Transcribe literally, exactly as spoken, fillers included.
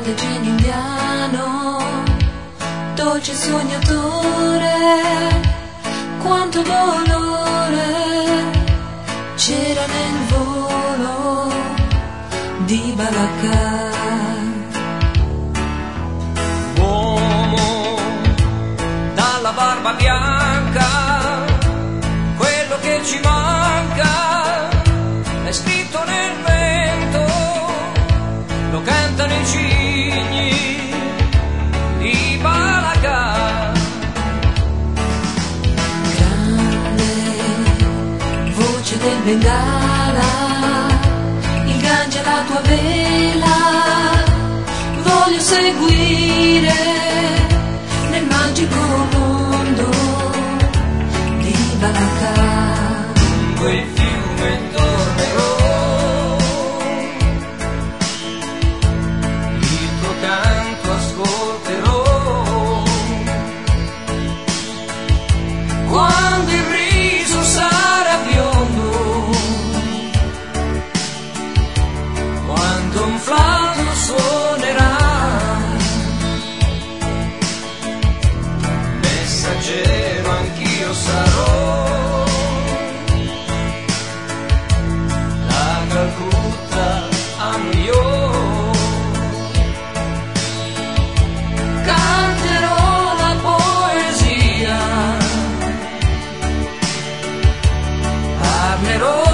grande genio indiano, dolce sognatore, quanto dolore c'era nel volo di Balakà. Uomo dalla barba bianca, quello che ci manca è scritto nel vento, lo cantano i cigni di Balakà. Grande voce del Bengala, il Gange è la tua vela, voglio seguire nel magico mondo di Balakà. Quel fiume tornerò, il tuo canto ascolterò, quando il riso sarà biondo, quando un flauto suonerà, messaggero anch'io sarò, da Calcutta a New York, canterò la poesia, parlerò